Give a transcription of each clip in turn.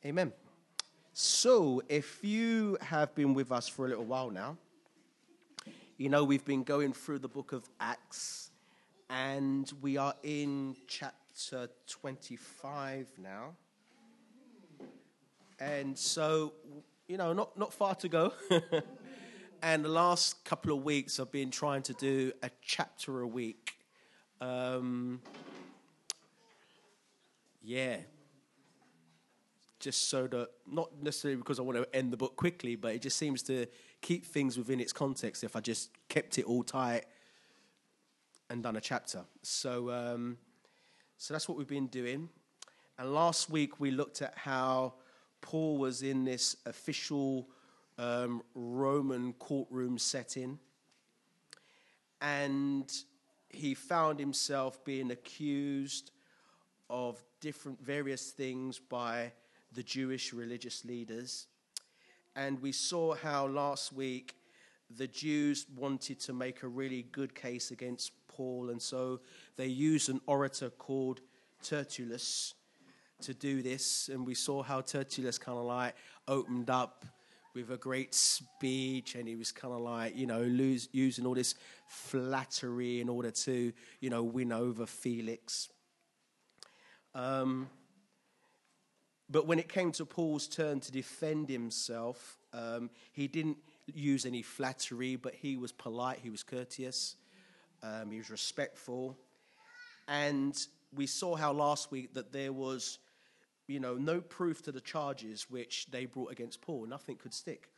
Amen. So, if you have been with us for a little while now, you know we've been going through the book of Acts, and we are in chapter 25 now. And so, you know, not far to go. And the last couple of weeks I've been trying to do a chapter a week. Just so that, not necessarily because I want to end the book quickly, but it just seems to keep things within its context if I just kept it all tight and done a chapter. So that's what we've been doing. And last week we looked at how Paul was in this official Roman courtroom setting, and he found himself being accused of various things by the Jewish religious leaders. And we saw how last week the Jews wanted to make a really good case against Paul, and so they used an orator called Tertullus to do this. And we saw how Tertullus kind of like opened up with a great speech, and he was kind of like, you know, using all this flattery in order to, you know, win over Felix. But when it came to Paul's turn to defend himself, he didn't use any flattery, but he was polite, he was courteous, he was respectful. And we saw how last week that there was, you know, no proof to the charges which they brought against Paul. Nothing could stick.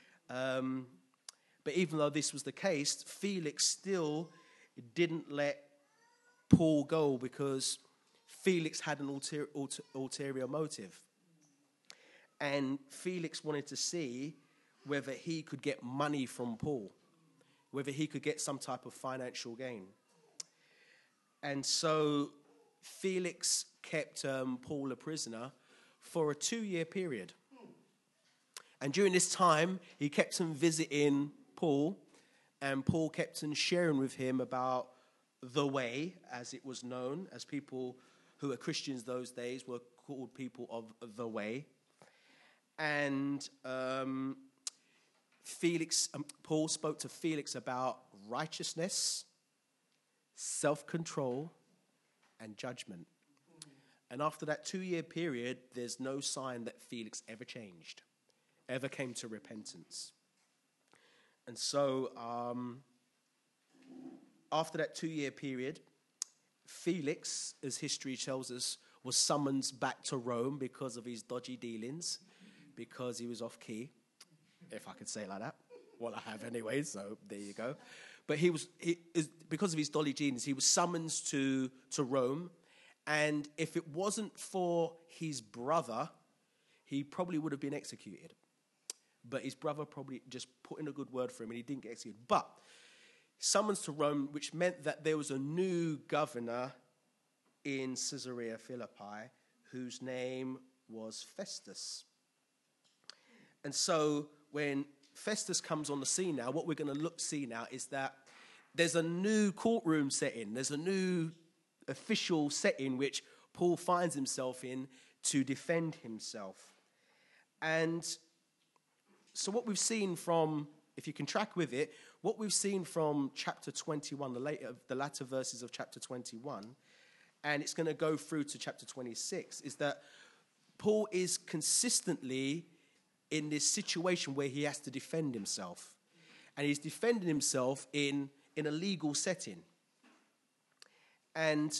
But even though this was the case, Felix still didn't let Paul go because Felix had an ulterior motive. And Felix wanted to see whether he could get money from Paul, whether he could get some type of financial gain. And so Felix kept Paul a prisoner for a 2-year period. And during this time, he kept on visiting Paul, and Paul kept on sharing with him about the way, as it was known, as people who were Christians those days were called people of the way. And Paul spoke to Felix about righteousness, self-control, and judgment. And after that 2-year period, there's no sign that Felix ever changed, ever came to repentance. And so after that 2-year period, Felix, as history tells us, was summoned back to Rome because of his dodgy dealings, because he was off key, if I could say it like that. Well, I have anyway, so there you go. But because of his dodgy dealings, he was summoned to Rome. And if it wasn't for his brother, he probably would have been executed. But his brother probably just put in a good word for him, and he didn't get executed. But summons to Rome, which meant that there was a new governor in Caesarea Philippi whose name was Festus. And so when Festus comes on the scene now, what we're going to see now is that there's a new courtroom setting. There's a new official setting which Paul finds himself in to defend himself. And so what we've seen from, if you can track with it, what we've seen from chapter 21, the latter verses of chapter 21, and it's going to go through to chapter 26, is that Paul is consistently in this situation where he has to defend himself. And he's defending himself in a legal setting. And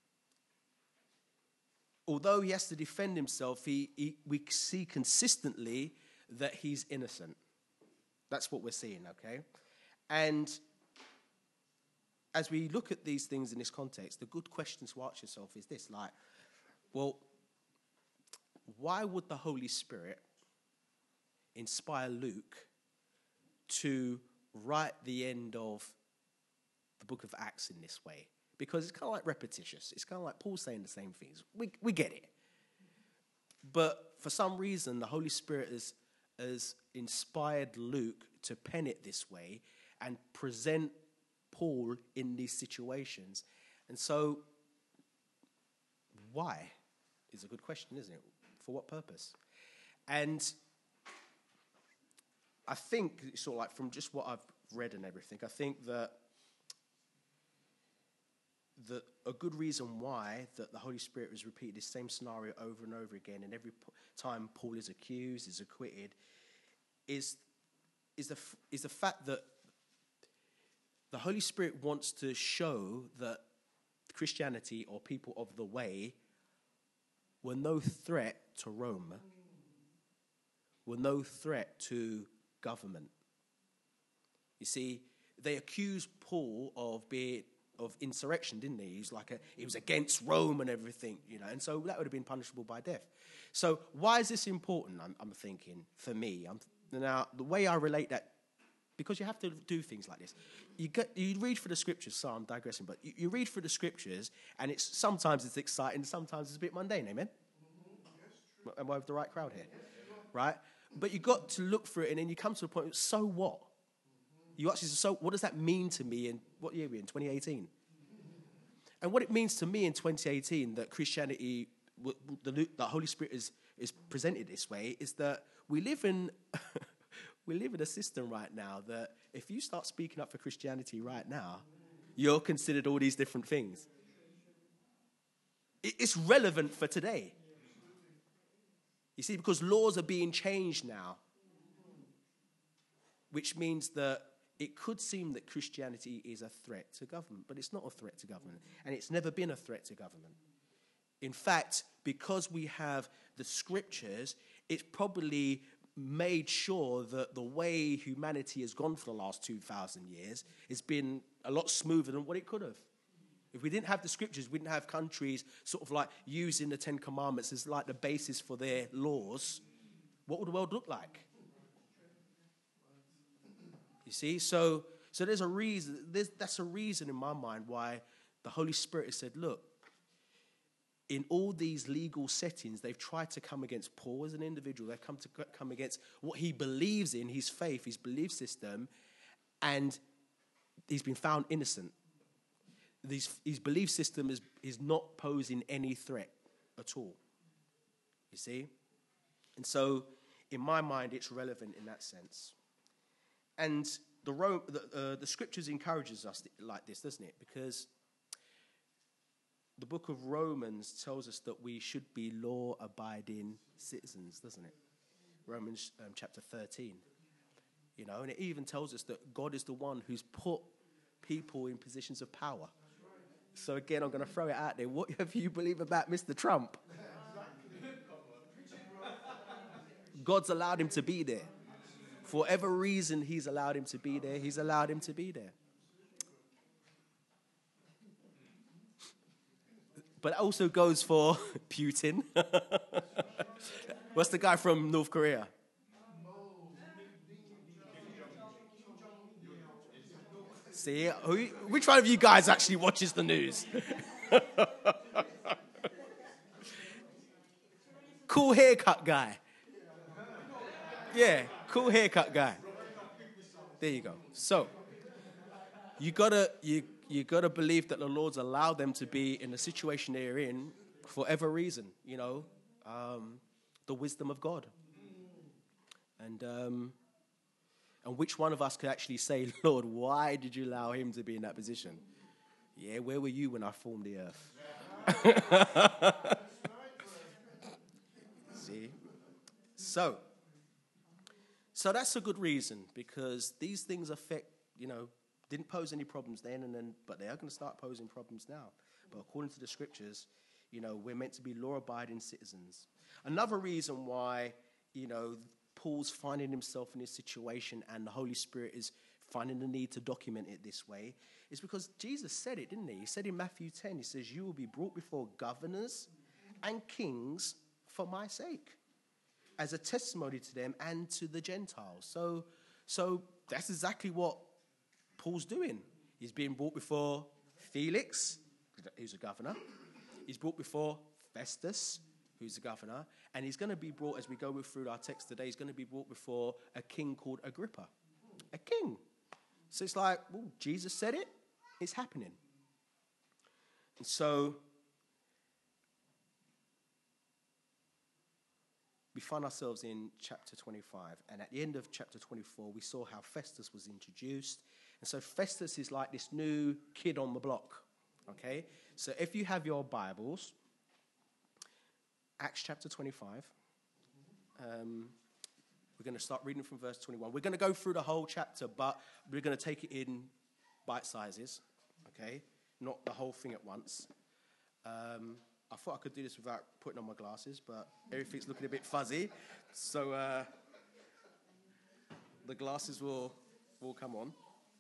although he has to defend himself, we see consistently that he's innocent. That's what we're seeing, okay? And as we look at these things in this context, the good question to ask yourself is this, like, well, why would the Holy Spirit inspire Luke to write the end of the book of Acts in this way? Because it's kind of like repetitious. It's kind of like Paul saying the same things. We get it. But for some reason, the Holy Spirit has inspired Luke to pen it this way and present Paul in these situations. And so, why is a good question, isn't it? For what purpose? And I think, sort of like from just what I've read and everything, I think that a good reason why that the Holy Spirit has repeated this same scenario over and over again, and every time Paul is accused, is acquitted, is the fact that the Holy Spirit wants to show that Christianity or people of the way were no threat to Rome, were no threat to government. You see, they accused Paul of insurrection, didn't they? He was against Rome and everything, and so that would have been punishable by death. So why is this important? I'm thinking, for me, now the way I relate that, because you have to do things like this. You read through the scriptures. So I'm digressing, but you read through the scriptures, and sometimes it's exciting, sometimes it's a bit mundane. Amen. Am I with the right crowd here? Right? But you got to look through it, and then you come to the point. So what? You actually. So what does that mean to me? In what year are we in? 2018. And what it means to me in 2018 that Christianity, the Holy Spirit is presented this way, is that we live in. We live in a system right now that if you start speaking up for Christianity right now, you're considered all these different things. It's relevant for today. You see, because laws are being changed now, which means that it could seem that Christianity is a threat to government, but it's not a threat to government, and it's never been a threat to government. In fact, because we have the scriptures, it's probably made sure that the way humanity has gone for the last 2,000 years has been a lot smoother than what it could have. If we didn't have the scriptures, we didn't have countries sort of like using the Ten Commandments as like the basis for their laws, what would the world look like? You see, so there's a reason. That's a reason in my mind why the Holy Spirit has said, look, in all these legal settings, they've tried to come against Paul as an individual. They've come against what he believes in, his faith, his belief system, and he's been found innocent. His belief system is not posing any threat at all. You see? And so, in my mind, it's relevant in that sense. And the scriptures encourages us like this, doesn't it? Because the book of Romans tells us that we should be law-abiding citizens, doesn't it? Romans chapter 13. And it even tells us that God is the one who's put people in positions of power. So again, I'm going to throw it out there. What have you believe about Mr. Trump? God's allowed him to be there. For whatever reason he's allowed him to be there, he's allowed him to be there. But it also goes for Putin. What's the guy from North Korea? See, which one of you guys actually watches the news? Cool haircut guy. Yeah, cool haircut guy. There you go. So, you gotta believe that the Lord's allowed them to be in the situation they're in for whatever reason, the wisdom of God. And which one of us could actually say, Lord, why did you allow him to be in that position? Yeah, where were you when I formed the earth? See? So that's a good reason, because these things affect, didn't pose any problems then, but they are going to start posing problems now. But according to the scriptures, we're meant to be law-abiding citizens. Another reason why, Paul's finding himself in this situation and the Holy Spirit is finding the need to document it this way is because Jesus said it, didn't he? He said in Matthew 10, he says, you will be brought before governors and kings for my sake, as a testimony to them and to the Gentiles. So that's exactly what Paul's doing. He's being brought before Felix, who's a governor. He's brought before Festus, who's the governor, and he's going to be brought, as we go through our text today, he's going to be brought before a king called Agrippa. A king. So it's like, well, Jesus said it, it's happening. And so, we find ourselves in chapter 25. And at the end of chapter 24, we saw how Festus was introduced. And so Festus is like this new kid on the block, okay? So if you have your Bibles, Acts chapter 25, we're going to start reading from verse 21. We're going to go through the whole chapter, but we're going to take it in bite sizes, okay? Not the whole thing at once. I thought I could do this without putting on my glasses, but everything's looking a bit fuzzy. So the glasses will come on.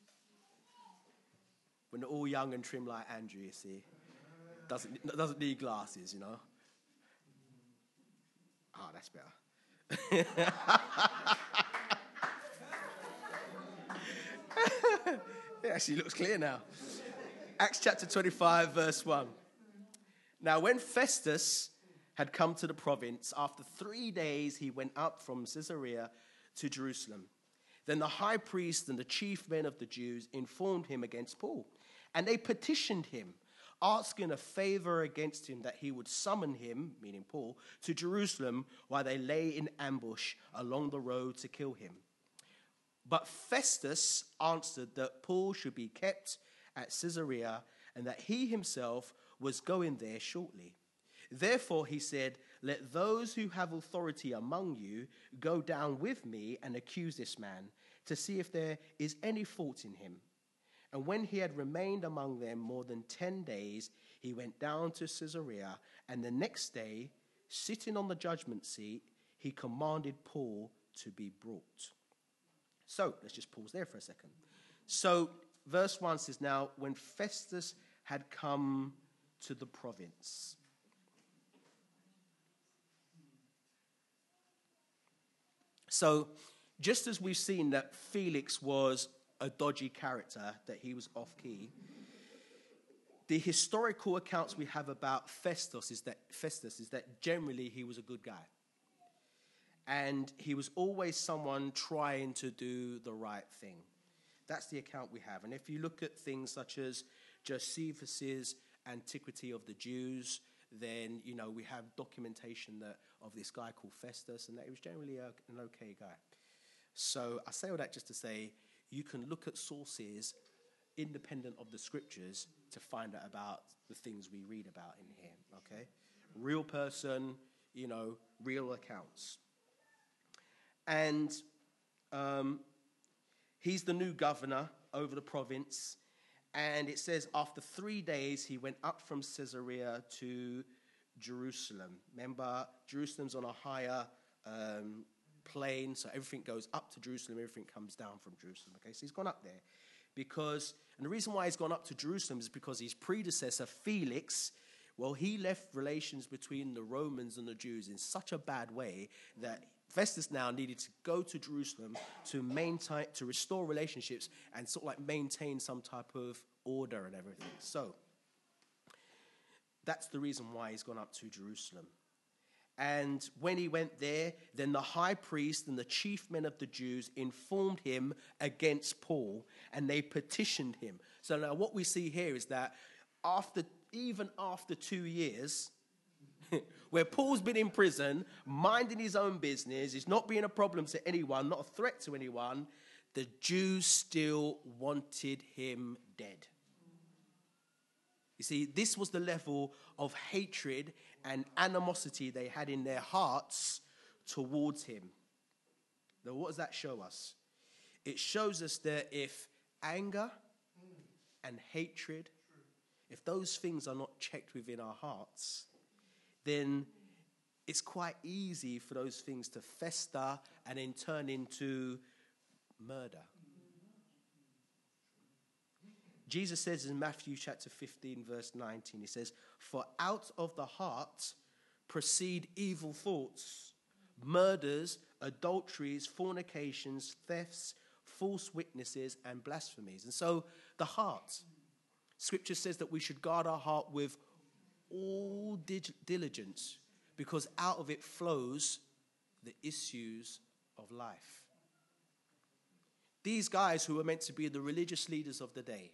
When they're all young and trim like Andrew, you see. Doesn't need glasses, you know. Ah, that's better. It actually looks clear now. Acts chapter 25, verse 1. Now, when Festus had come to the province, after 3 days he went up from Caesarea to Jerusalem. Then the high priest and the chief men of the Jews informed him against Paul. And they petitioned him, asking a favor against him that he would summon him, meaning Paul, to Jerusalem while they lay in ambush along the road to kill him. But Festus answered that Paul should be kept at Caesarea and that he himself was going there shortly. Therefore, he said, let those who have authority among you go down with me and accuse this man to see if there is any fault in him. And when he had remained among them more than 10 days, he went down to Caesarea, and the next day, sitting on the judgment seat, he commanded Paul to be brought. So, let's just pause there for a second. So, verse 1 says, now, when Festus had come to the province. So, just as we've seen that Felix was a dodgy character, that he was off-key, the historical accounts we have about Festus is that generally he was a good guy. And he was always someone trying to do the right thing. That's the account we have. And if you look at things such as Josephus's Antiquity of the Jews, then, you know, we have documentation of this guy called Festus, and that he was generally an okay guy. So I say all that just to say, you can look at sources independent of the scriptures to find out about the things we read about in here, okay? Real person, you know, real accounts. And he's the new governor over the province. And it says after 3 days, he went up from Caesarea to Jerusalem. Remember, Jerusalem's on a higher plain, so everything goes up to Jerusalem, everything comes down from Jerusalem. Okay, so he's gone up there because, and the reason why he's gone up to Jerusalem is because his predecessor, Felix, well, he left relations between the Romans and the Jews in such a bad way that Festus now needed to go to Jerusalem to restore relationships and sort of like maintain some type of order and everything. So that's the reason why he's gone up to Jerusalem. And when he went there, then the high priest and the chief men of the Jews informed him against Paul, and they petitioned him. So now what we see here is that even after 2 years, where Paul's been in prison, minding his own business, he's not being a problem to anyone, not a threat to anyone, the Jews still wanted him dead. You see, this was the level of hatred and animosity they had in their hearts towards him. Now, what does that show us? It shows us that if anger and hatred, if those things are not checked within our hearts, then it's quite easy for those things to fester and then turn into murder. Jesus says in Matthew chapter 15, verse 19, he says, for out of the heart proceed evil thoughts, murders, adulteries, fornications, thefts, false witnesses, and blasphemies. And so the heart, Scripture says that we should guard our heart with all diligence, because out of it flows the issues of life. These guys who were meant to be the religious leaders of the day,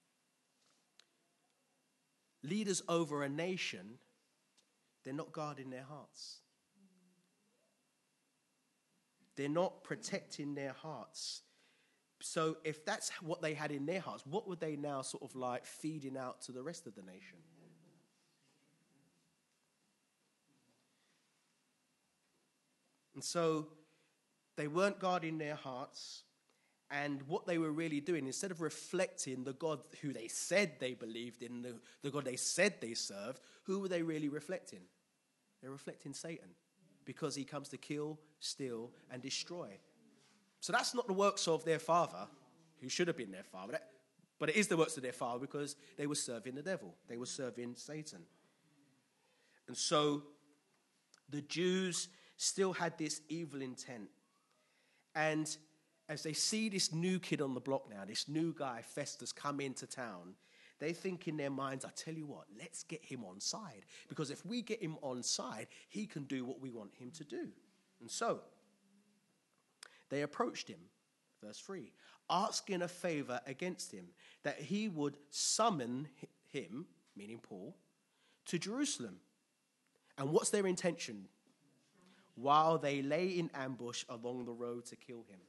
leaders over a nation, they're not guarding their hearts. They're not protecting their hearts. So if that's what they had in their hearts, what would they now sort of like feeding out to the rest of the nation? And so they weren't guarding their hearts. And what they were really doing, instead of reflecting the God who they said they believed in, the God they said they served, who were they really reflecting? They're reflecting Satan, because he comes to kill, steal, and destroy. So that's not the works of their father, who should have been their father, but it is the works of their father, because they were serving the devil. They were serving Satan. And so the Jews still had this evil intent. And as they see this new kid on the block now, this new guy, Festus, come into town, they think in their minds, I tell you what, let's get him on side. Because if we get him on side, he can do what we want him to do. And so they approached him, verse 3, asking a favor against him, that he would summon him, meaning Paul, to Jerusalem. And what's their intention? While they lay in ambush along the road to kill him.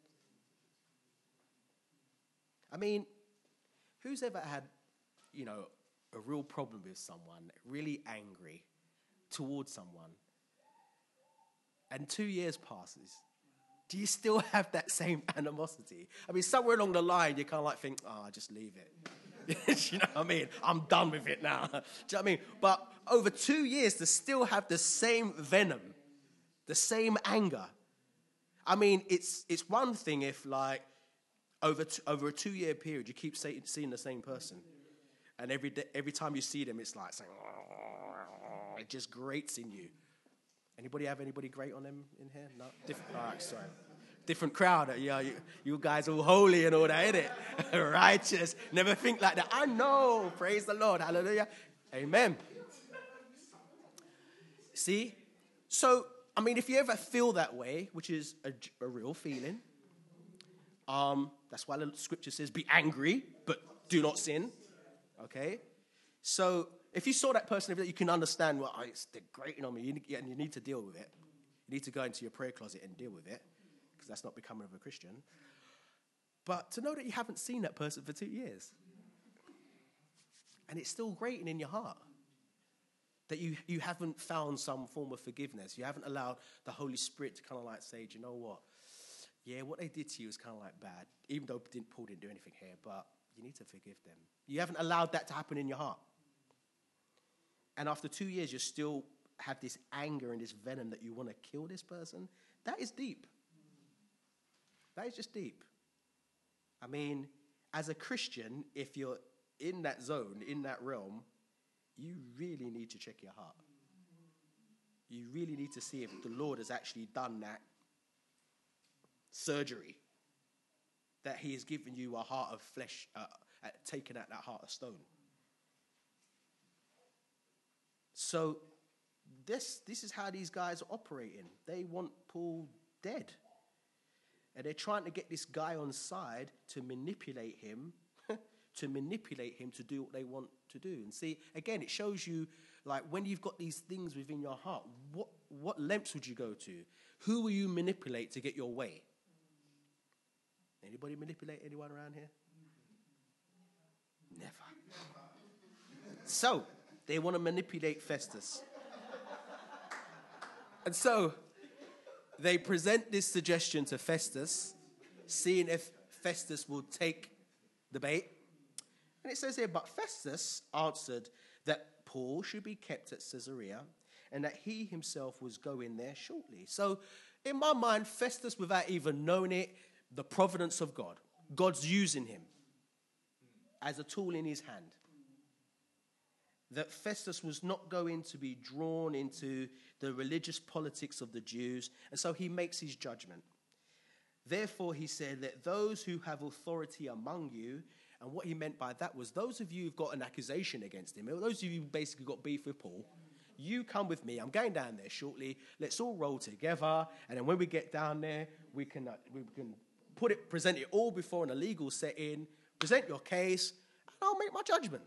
I mean, who's ever had, a real problem with someone, really angry towards someone, and 2 years passes? Do you still have that same animosity? I mean, somewhere along the line, you kind of like think, just leave it. You know what I mean? I'm done with it now. Do you know what I mean? But over 2 years, to still have the same venom, the same anger. I mean, it's one thing if, like, over a 2 year period, you keep seeing the same person. And every time you see them, it's like saying, it just grates in you. Anybody have anybody grate on them in here? No? All right, sorry. Different crowd. Yeah, you guys all holy and all that, innit? Righteous. Never think like that. I know. Praise the Lord. Hallelujah. Amen. See? So, I mean, if you ever feel that way, which is a real feeling, that's why the scripture says, be angry, but do not sin. Okay? So, if you saw that person, you can understand, well, they're grating on me, and you need to deal with it. You need to go into your prayer closet and deal with it, because that's not becoming of a Christian. But to know that you haven't seen that person for 2 years, and it's still grating in your heart, that you haven't found some form of forgiveness. You haven't allowed the Holy Spirit to kind of like say, do you know what? Yeah, what they did to you is kind of like bad, even though Paul didn't do anything here, but you need to forgive them. You haven't allowed that to happen in your heart. And after 2 years, you still have this anger and this venom that you want to kill this person. That is deep. That is just deep. I mean, as a Christian, if you're in that zone, in that realm, you really need to check your heart. You really need to see if the Lord has actually done that surgery, that he has given you a heart of flesh, taken out that heart of stone. So this is how these guys are operating. They want Paul dead. And they're trying to get this guy on side to manipulate him, to do what they want to do. And see, again, it shows you, like, when you've got these things within your heart, what lengths would you go to? Who will you manipulate to get your way? Anybody manipulate anyone around here? Never. So, they want to manipulate Festus. And so, they present this suggestion to Festus, seeing if Festus will take the bait. And it says here, but Festus answered that Paul should be kept at Caesarea and that he himself was going there shortly. So, in my mind, Festus, without even knowing it, the providence of God, God's using him as a tool in his hand. That Festus was not going to be drawn into the religious politics of the Jews, and so he makes his judgment. Therefore, he said, let those who have authority among you, and what he meant by that was those of you who've got an accusation against him, or those of you who basically got beef with Paul, you come with me. I'm going down there shortly. Let's all roll together, and then when we get down there, we can present it all before an illegal setting, present your case, and I'll make my judgment.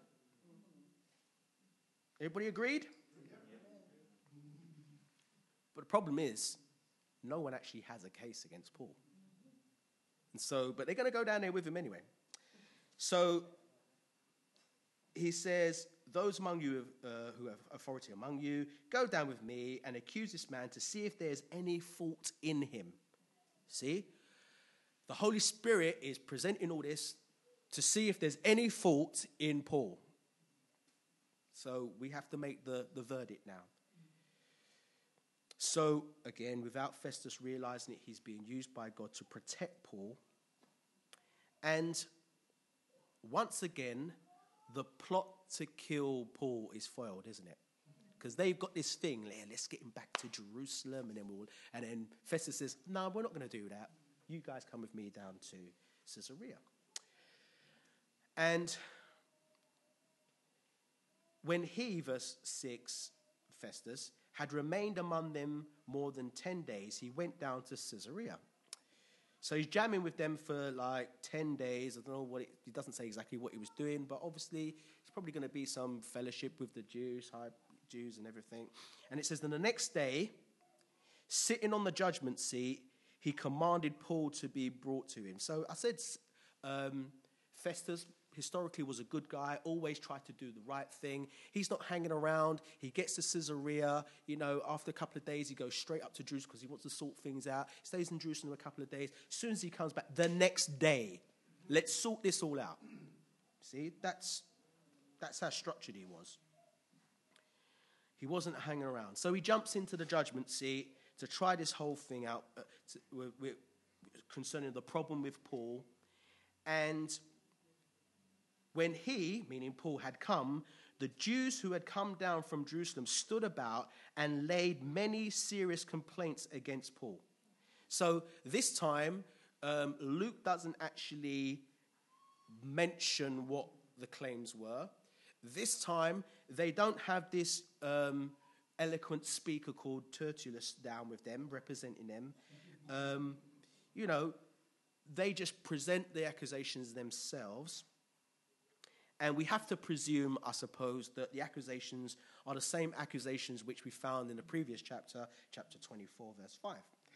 Everybody agreed? But the problem is, no one actually has a case against Paul. And so, but they're going to go down there with him anyway. So he says, those among you who have authority among you, go down with me and accuse this man to see if there's any fault in him. See? The Holy Spirit is presenting all this to see if there's any fault in Paul. So we have to make the verdict now. So, again, without Festus realizing it, he's being used by God to protect Paul. And once again, the plot to kill Paul is foiled, isn't it? Because they've got this thing, let's get him back to Jerusalem, and then Festus says, no, we're not going to do that. You guys come with me down to Caesarea. And when he, verse 6, Festus, had remained among them more than 10 days, he went down to Caesarea. So he's jamming with them for like 10 days. I don't know he doesn't say exactly what he was doing, but obviously it's probably going to be some fellowship with the Jews, high Jews and everything. And it says, then the next day, sitting on the judgment seat, he commanded Paul to be brought to him. So I said Festus historically was a good guy, always tried to do the right thing. He's not hanging around. He gets to Caesarea. After a couple of days, he goes straight up to Jerusalem because he wants to sort things out. He stays in Jerusalem a couple of days. As soon as he comes back, the next day, let's sort this all out. See, that's how structured he was. He wasn't hanging around. So he jumps into the judgment seat to try this whole thing out concerning the problem with Paul. And when he, meaning Paul, had come, the Jews who had come down from Jerusalem stood about and laid many serious complaints against Paul. So this time, Luke doesn't actually mention what the claims were. This time, they don't have this eloquent speaker called Tertullus down with them, representing them. They just present the accusations themselves. And we have to presume, I suppose, that the accusations are the same accusations which we found in the previous chapter, chapter 24, verse 5.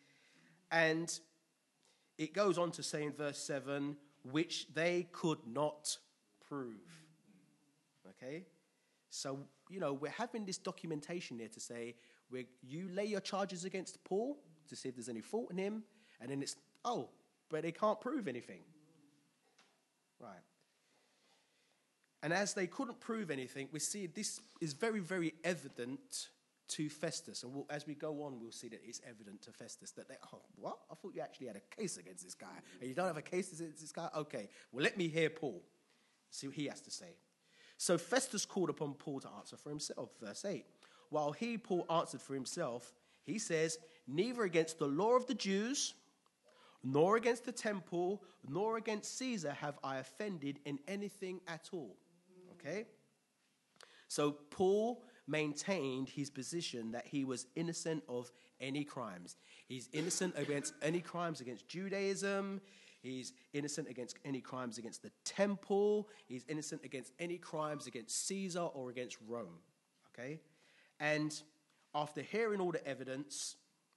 And it goes on to say in verse 7, which they could not prove. Okay? So, we're having this documentation here to say, you lay your charges against Paul to see if there's any fault in him, and then it's, but they can't prove anything. Right. And as they couldn't prove anything, we see this is very, very evident to Festus. And as we go on, we'll see that it's evident to Festus that what? I thought you actually had a case against this guy. And you don't have a case against this guy? Okay, well, let me hear Paul. See what he has to say. So Festus called upon Paul to answer for himself. Verse 8. While he, Paul, answered for himself, he says, neither against the law of the Jews, nor against the temple, nor against Caesar have I offended in anything at all. Okay? So Paul maintained his position that he was innocent of any crimes. He's innocent against any crimes against Judaism. He's innocent against any crimes against the temple. He's innocent against any crimes against Caesar or against Rome. Okay? And after hearing all the evidence,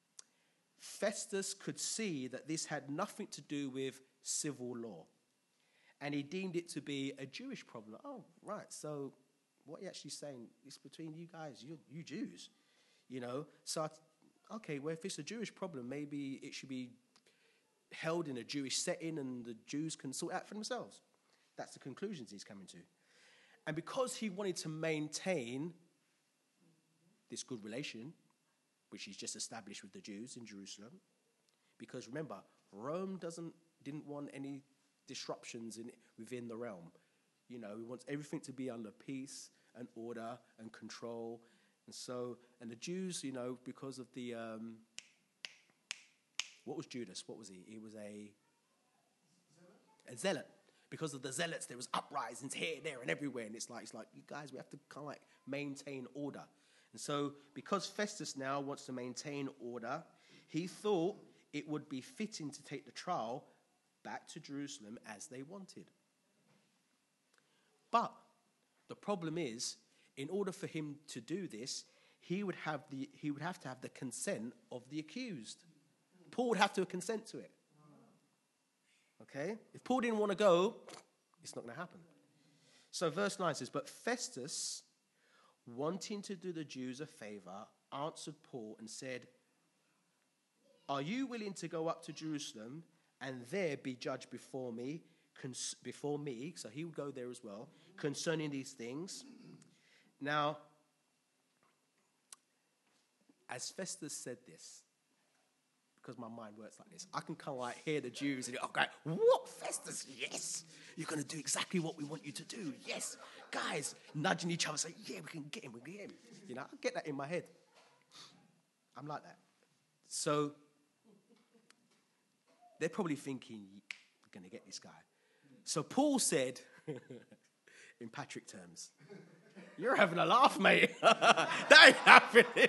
Festus could see that this had nothing to do with civil law. And he deemed it to be a Jewish problem. Oh, right. So what are you actually saying? It's between you guys, you Jews. So, okay, well, if it's a Jewish problem, maybe it should be held in a Jewish setting and the Jews can sort out for themselves. That's the conclusions he's coming to. And because he wanted to maintain this good relation, which he's just established with the Jews in Jerusalem, because remember, Rome didn't want any disruptions within the realm. He wants everything to be under peace and order and control. And the Jews, because of the, what was Judas? What was he? He was a zealot. Because of the zealots, there was uprisings here, there, and everywhere. And it's like, you guys, we have to kind of maintain order. And so, because Festus now wants to maintain order, he thought it would be fitting to take the trial back to Jerusalem as they wanted. But the problem is, in order for him to do this, he would have to have the consent of the accused. Paul would have to consent to it. Okay? If Paul didn't want to go, it's not going to happen. So verse 9 says, but Festus, wanting to do the Jews a favor, answered Paul and said, are you willing to go up to Jerusalem and there be judged before me? So he would go there as well, concerning these things. Now, as Festus said this, because my mind works like this, I can kind of like hear the Jews and go, what, Festus? Yes, you're going to do exactly what we want you to do. Yes, guys, nudging each other, saying, yeah, we can get him, You know, I get that in my head. I'm like that. So they're probably thinking, we're going to get this guy. So Paul said, in Patrick terms, you're having a laugh, mate. That ain't happening.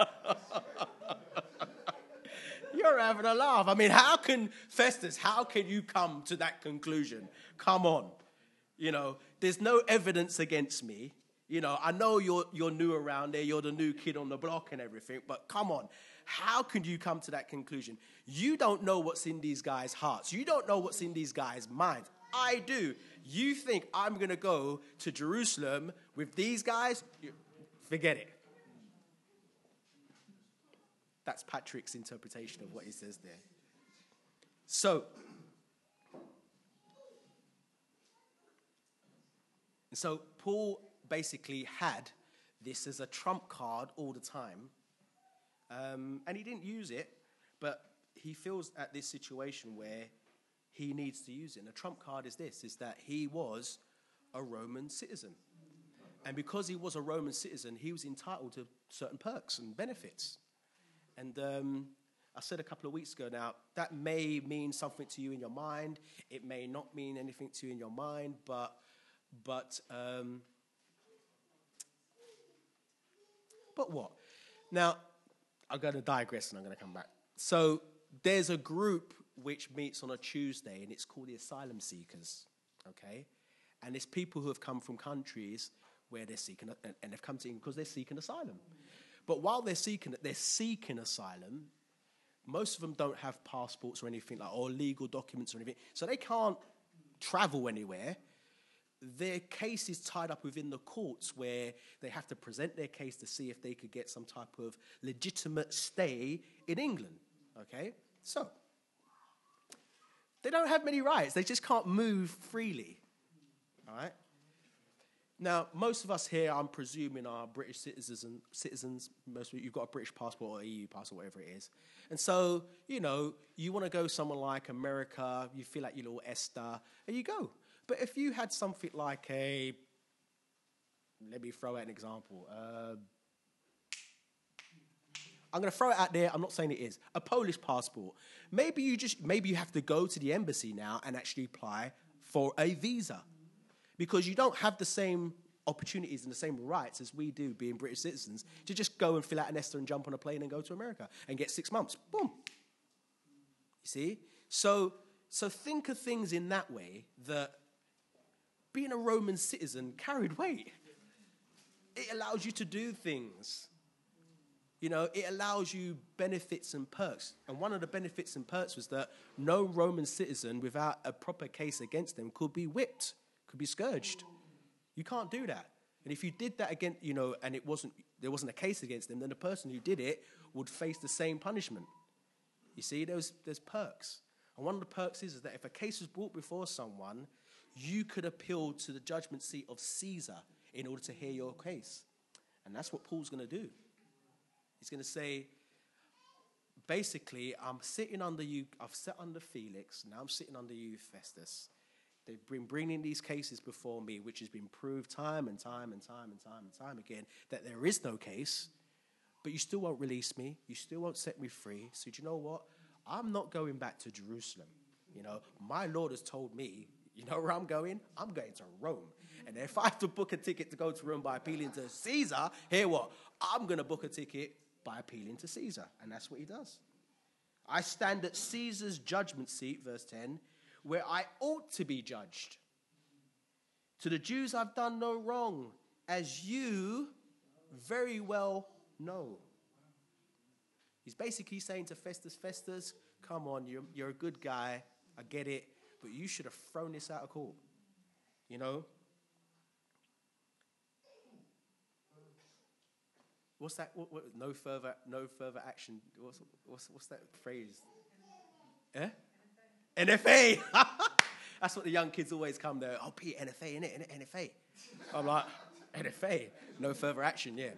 You're having a laugh. I mean, Festus, how can you come to that conclusion? Come on. You know, there's no evidence against me. You know, I know you're new around there. You're the new kid on the block and everything. But come on. How can you come to that conclusion? You don't know what's in these guys' hearts. You don't know what's in these guys' minds. I do. You think I'm going to go to Jerusalem with these guys? Forget it. That's Patrick's interpretation of what he says there. So Paul basically had this as a trump card all the time. And he didn't use it, but he feels at this situation where he needs to use it. And the trump card is that he was a Roman citizen. And because he was a Roman citizen, he was entitled to certain perks and benefits. And I said a couple of weeks ago now, that may mean something to you in your mind. It may not mean anything to you in your mind, but what? Now, I'm going to digress and I'm going to come back. So there's a group which meets on a Tuesday, and it's called the Asylum Seekers, okay? And it's people who have come from countries where they're seeking, and they've come to England because they're seeking asylum. But while they're seeking asylum, most of them don't have passports or anything or legal documents or anything, so they can't travel anywhere. Their case is tied up within the courts where they have to present their case to see if they could get some type of legitimate stay in England, okay? So they don't have many rights. They just can't move freely, all right? Now, most of us here, I'm presuming, are British citizens. Most of you, you've got a British passport or EU passport, whatever it is. And so, you know, you want to go somewhere like America, you feel like your little Esther, and you go. But if you had something like let me throw out an example. I'm going to throw it out there. I'm not saying it is. A Polish passport. Maybe you have to go to the embassy now and actually apply for a visa. Because you don't have the same opportunities and the same rights as we do being British citizens to just go and fill out an Esther and jump on a plane and go to America and get 6 months. Boom. You see? So think of things in that way, that being a Roman citizen carried weight. It allows you to do things. You know, it allows you benefits and perks. And one of the benefits and perks was that no Roman citizen without a proper case against them could be whipped, could be scourged. You can't do that. And if you did that again, you know, and there wasn't a case against them, then the person who did it would face the same punishment. You see, there's perks. And one of the perks is that if a case was brought before someone, you could appeal to the judgment seat of Caesar in order to hear your case. And that's what Paul's going to do. He's going to say, basically, I'm sitting under you. I've sat under Felix. Now I'm sitting under you, Festus. They've been bringing these cases before me, which has been proved time and time again that there is no case, but you still won't release me. You still won't set me free. So do you know what? I'm not going back to Jerusalem. You know, my Lord has told me, you know where I'm going? I'm going to Rome. And if I have to book a ticket to go to Rome by appealing to Caesar, hear what? I'm going to book a ticket by appealing to Caesar. And that's what he does. I stand at Caesar's judgment seat, verse 10, where I ought to be judged. To the Jews I've done no wrong, as you very well know. He's basically saying to Festus, Festus, come on, you're a good guy. I get it. But you should have thrown this out of court. You know? What's that? No further action. What's that phrase? Eh? NFA. That's what the young kids always come there. Oh, Pete, NFA, innit? NFA. I'm like, NFA. No further action, yeah.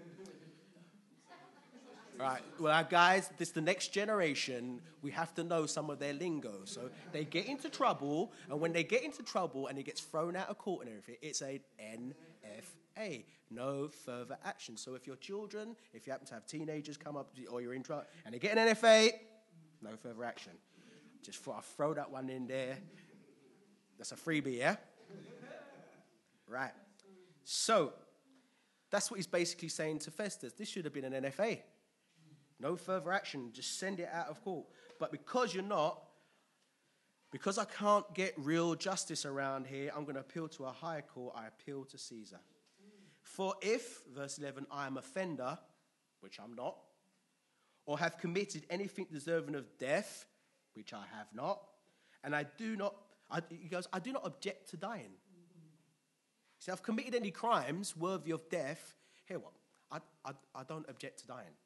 Right. Well, guys, this the next generation. We have to know some of their lingo. So they get into trouble, and when they get into trouble and it gets thrown out of court and everything, it's a NFA. No further action. So if your children, if you happen to have teenagers come up or you're in trouble and they get an NFA, no further action. Just thought I'd throw that one in there. That's a freebie, yeah? Right. So that's what he's basically saying to Festus. This should have been an NFA. No further action. Just send it out of court. But because you're not, because I can't get real justice around here, I'm going to appeal to a higher court. I appeal to Caesar. For if, verse 11, I am offender, which I'm not, or have committed anything deserving of death, which I have not, and he goes, I do not object to dying. See, I've committed any crimes worthy of death. Hear what? I don't object to dying.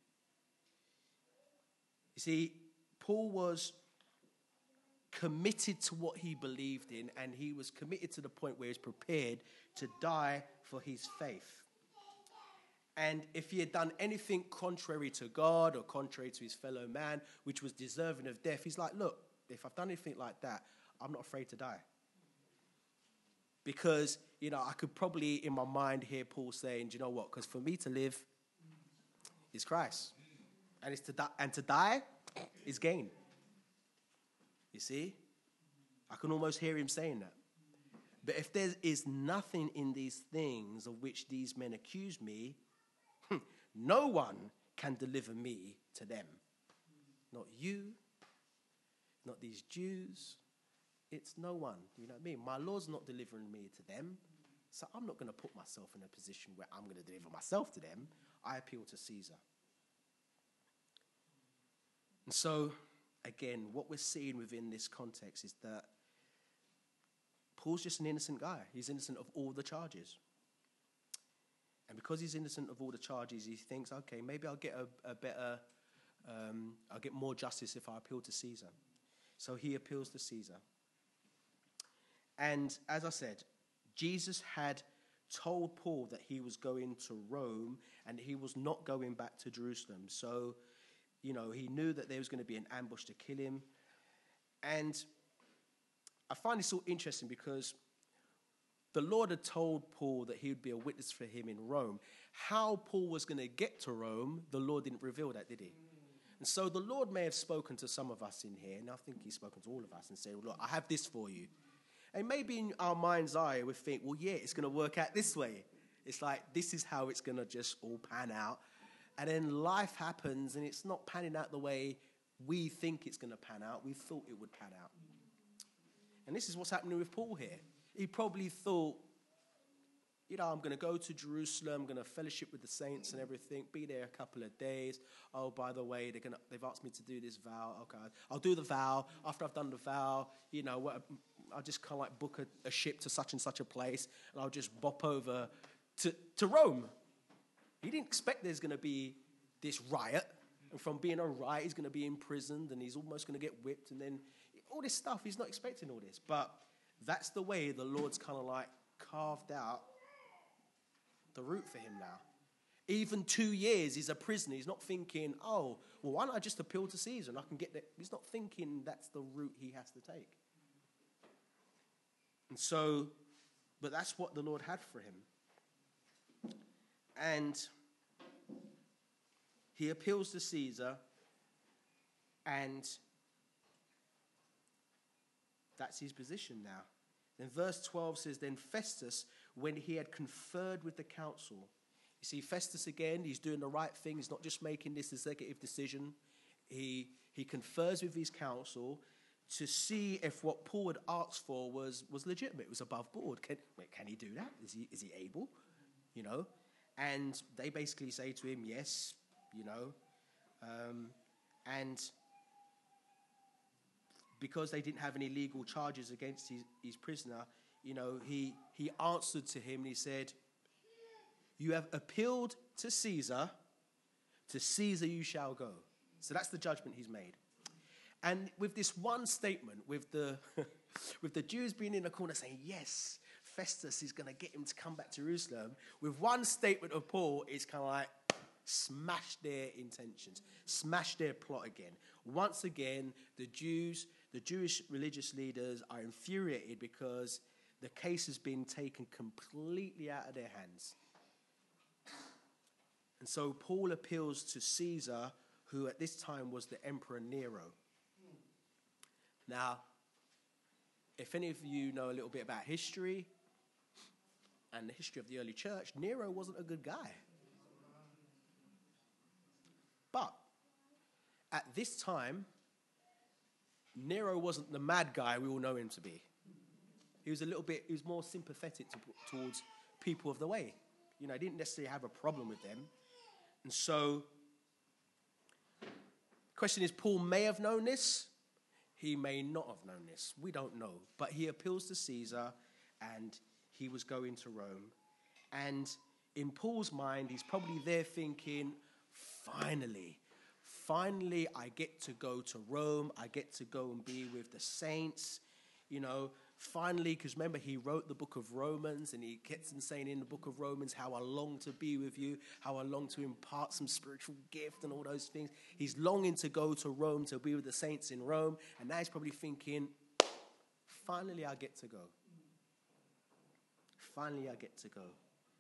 You see, Paul was committed to what he believed in, and he was committed to the point where he was prepared to die for his faith. And if he had done anything contrary to God or contrary to his fellow man, which was deserving of death, he's like, look, if I've done anything like that, I'm not afraid to die. Because, I could probably in my mind hear Paul saying, do you know what? Because for me to live is Christ. And to die is gain. You see? I can almost hear him saying that. But if there is nothing in these things of which these men accuse me, no one can deliver me to them. Not you, not these Jews. It's no one. You know what I mean? My Lord's not delivering me to them. So I'm not going to put myself in a position where I'm going to deliver myself to them. I appeal to Caesar. And so, again, what we're seeing within this context is that Paul's just an innocent guy. He's innocent of all the charges. And because he's innocent of all the charges, he thinks, okay, maybe I'll get I'll get more justice if I appeal to Caesar. So he appeals to Caesar. And as I said, Jesus had told Paul that he was going to Rome and he was not going back to Jerusalem. So, he knew that there was going to be an ambush to kill him. And I find this all interesting because the Lord had told Paul that he would be a witness for him in Rome. How Paul was going to get to Rome, the Lord didn't reveal that, did he? And so the Lord may have spoken to some of us in here, and I think he's spoken to all of us and said, look, I have this for you. And maybe in our mind's eye, we think, well, yeah, it's going to work out this way. It's like, this is how it's going to just all pan out. And then life happens, and it's not panning out the way we think it's going to pan out. We thought it would pan out. And this is what's happening with Paul here. He probably thought, I'm going to go to Jerusalem, I'm going to fellowship with the saints and everything, be there a couple of days. Oh, by the way, they've asked me to do this vow. Okay, I'll do the vow. After I've done the vow, I'll just kind of like book a ship to such and such a place, and I'll just bop over to Rome. He didn't expect there's going to be this riot, and from being a riot, he's going to be imprisoned, and he's almost going to get whipped, and then all this stuff. He's not expecting all this, but that's the way the Lord's kind of like carved out the route for him now. Even 2 years, he's a prisoner. He's not thinking, oh, well, why don't I just appeal to Caesar and I can get there? He's not thinking that's the route he has to take. And so, but that's what the Lord had for him. And he appeals to Caesar, and that's his position now. Then verse 12 says, then Festus, when he had conferred with the council. You see, Festus again, he's doing the right thing. He's not just making this executive decision. He confers with his council to see if what Paul had asked for was legitimate. It was above board. Can he do that? Is he able? And they basically say to him, yes, And because they didn't have any legal charges against his prisoner, he answered to him and he said, "You have appealed to Caesar you shall go." So that's the judgment he's made. And with this one statement, with the with the Jews being in the corner saying, yes, Festus is going to get him to come back to Jerusalem, with one statement of Paul, it's kind of like smash their intentions, smash their plot again. Once again, the Jewish religious leaders are infuriated because the case has been taken completely out of their hands. And so Paul appeals to Caesar, who at this time was the Emperor Nero. Now, if any of you know a little bit about history and the history of the early church, Nero wasn't a good guy. But at this time, Nero wasn't the mad guy we all know him to be. He was more sympathetic towards people of the way. He didn't necessarily have a problem with them. And so, the question is, Paul may have known this. He may not have known this. We don't know. But he appeals to Caesar, and he was going to Rome. And in Paul's mind, he's probably there thinking, finally, I get to go to Rome. I get to go and be with the saints. Finally, because remember, he wrote the book of Romans, and he gets on saying in the book of Romans how I long to be with you, how I long to impart some spiritual gift and all those things. He's longing to go to Rome, to be with the saints in Rome, and now he's probably thinking, finally I get to go. Finally I get to go.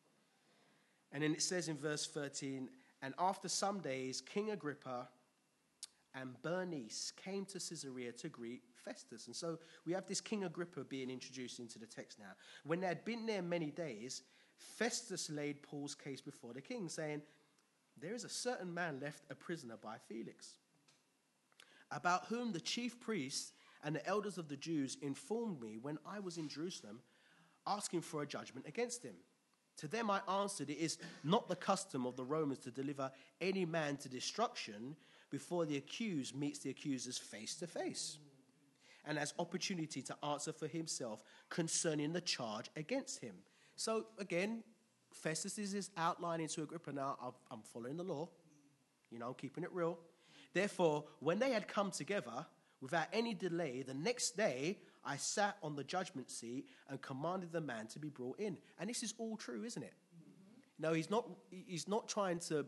And then it says in verse 13, and after some days, King Agrippa and Bernice came to Caesarea to greet Festus. And so we have this King Agrippa being introduced into the text now. When they had been there many days, Festus laid Paul's case before the king, saying, there is a certain man left a prisoner by Felix, about whom the chief priests and the elders of the Jews informed me when I was in Jerusalem, asking for a judgment against him. To them I answered, it is not the custom of the Romans to deliver any man to destruction before the accused meets the accusers face to face, and has opportunity to answer for himself concerning the charge against him. So again, Festus is outlining to Agrippa, now I'm following the law, keeping it real. Therefore, when they had come together, without any delay, the next day I sat on the judgment seat and commanded the man to be brought in. And this is all true, isn't it? No, he's not trying to,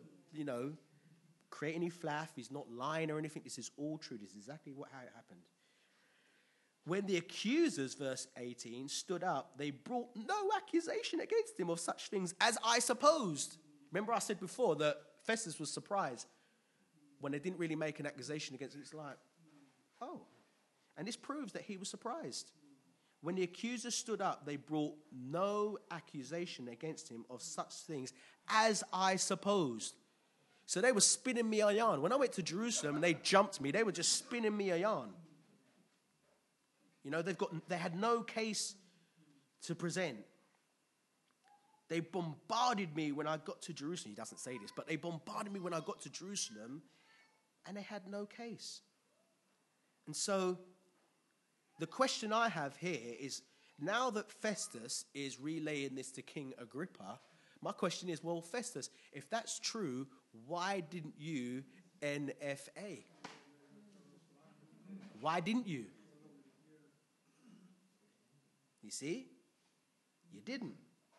create any flaff. He's not lying or anything. This is all true. This is exactly how it happened. When the accusers, verse 18, stood up, they brought no accusation against him of such things as I supposed. Remember I said before that Festus was surprised when they didn't really make an accusation against him. It's like, oh. And this proves that he was surprised. When the accusers stood up, they brought no accusation against him of such things as I supposed. So they were spinning me a yarn. When I went to Jerusalem and they jumped me, they were just spinning me a yarn. They had no case to present. They bombarded me when I got to Jerusalem. He doesn't say this, but they bombarded me when I got to Jerusalem, and they had no case. And so the question I have here is, now that Festus is relaying this to King Agrippa, my question is, well, Festus, if that's true, why didn't you NFA? Why didn't you? You see? You didn't.